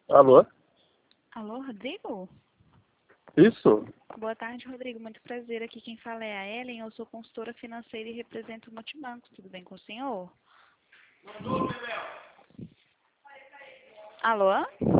Alô? Alô, Rodrigo? Isso? Boa tarde, Rodrigo. Muito prazer. Aqui quem fala é a Ellen. Eu sou consultora financeira e represento o Multibanco. Tudo bem com o senhor? Alô?